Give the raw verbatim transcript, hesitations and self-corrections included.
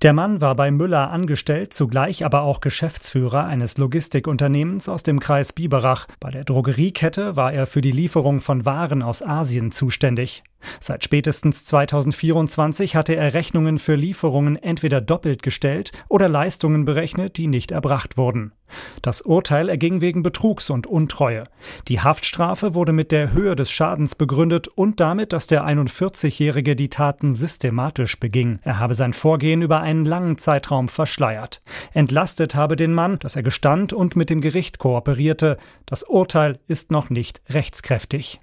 Der Mann war bei Müller angestellt, zugleich aber auch Geschäftsführer eines Logistikunternehmens aus dem Kreis Biberach. Bei der Drogeriekette war er für die Lieferung von Waren aus Asien zuständig. Seit spätestens zweitausendvierundzwanzig hatte er Rechnungen für Lieferungen entweder doppelt gestellt oder Leistungen berechnet, die nicht erbracht wurden. Das Urteil erging wegen Betrugs und Untreue. Die Haftstrafe wurde mit der Höhe des Schadens begründet und damit, dass der einundvierzigjährige die Taten systematisch beging. Er habe sein Vorgehen über einen langen Zeitraum verschleiert. Entlastet habe den Mann, dass er gestand und mit dem Gericht kooperierte. Das Urteil ist noch nicht rechtskräftig.